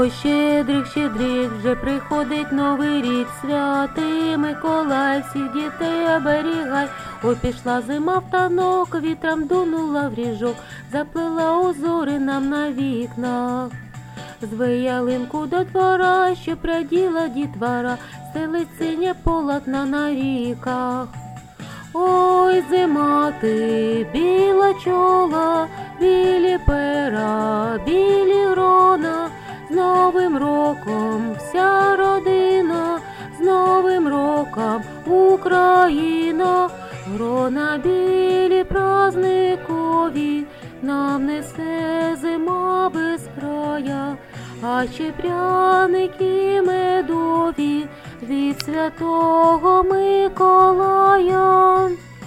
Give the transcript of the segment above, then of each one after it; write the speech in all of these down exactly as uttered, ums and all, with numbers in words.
Ой, щедрик, щедрик, вже приходить новий рік, святий Миколай, всіх дітей оберігай. Ой, пішла зима в танок, вітром дунула в ріжок, заплела узори нам на вікнах. Зве ялинку до двора, що пряділа дітвора, стелить синє полотна на ріках. Ой, зима ти, біла чола, білі пера, білі грона, з Новим роком вся родина, з Новим роком Україна. Грона білі празникові, нам несе зима без края, а ще пряники медові від Святого Миколая.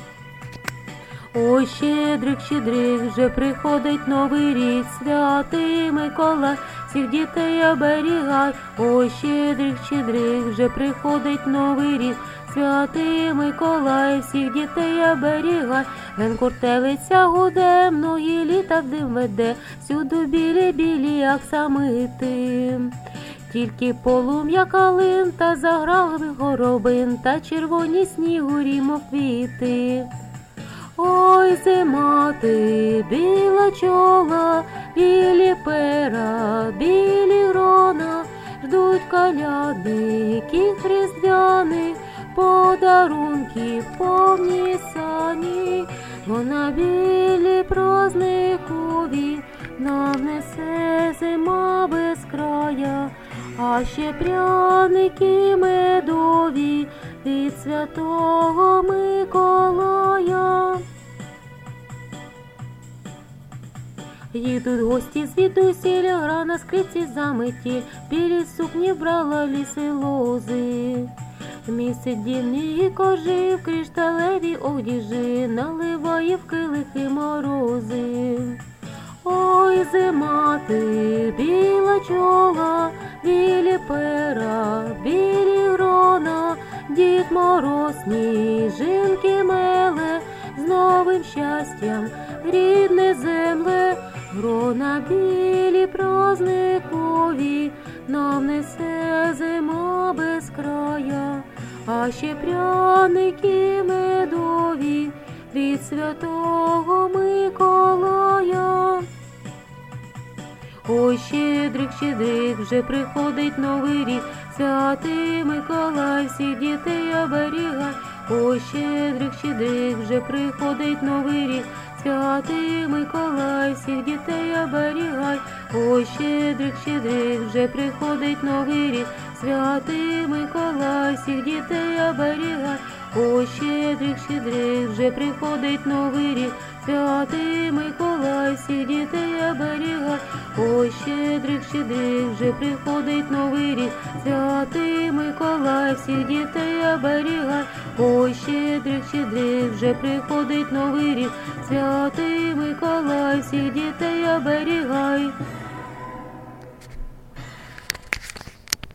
Ой, щедрик, щедрик, вже приходить новий рік, святий Миколай, всіх дітей оберігай. Ой, щедрик, щедрик, вже приходить новий рік, святий Миколай, всіх дітей оберігай. Ген куртелиця гуде, многі літа в дим веде, всюду білі-білі аксамити. Тільки полум'я калин та заграли горобин, та червоні снігурі, мов квіти. Ой, зима ти, біла чола, білі пера, білі грона, ждуть колядників різдвяних, подарунки повні сані, вона білі празникові, нам несе зима без края, а ще пряники медові від Святого Миколая. Їдуть гості звідусіль, гра на скрипці заметіль, білі сукні брала ліси лози. Місяць дільний кожи в кришталеві одіжі, наливає в килихи морози. Ой, зима ти, біла чола, білі пера, білі грона, Дід Мороз сніжинки меле, з новим щастям рідне земле. Грона білі празникові, нам несе зима без края, а ще пряники медові від Святого Миколая. Ой, щедрик, щедрик, вже приходить новий рік, святий Миколай, всіх дітей оберігай. Ой, щедрик, щедрик, вже приходить новий рік, святий Миколай, всіх дітей оберігай. Ой, щедрик, щедрик, вже приходить новий рік, святий Миколай, всіх дітей оберігай. Ой, щедрик, щедрик, вже приходить новий рік, святий Миколай, всіх дітей оберігай. Ой, щедрик, щедрик, вже приходить новий рік, святий Миколай, всіх дітей оберігай. Ой, щедрик, щедрик, вже приходить новий рік, святий Миколай, всіх дітей оберігай.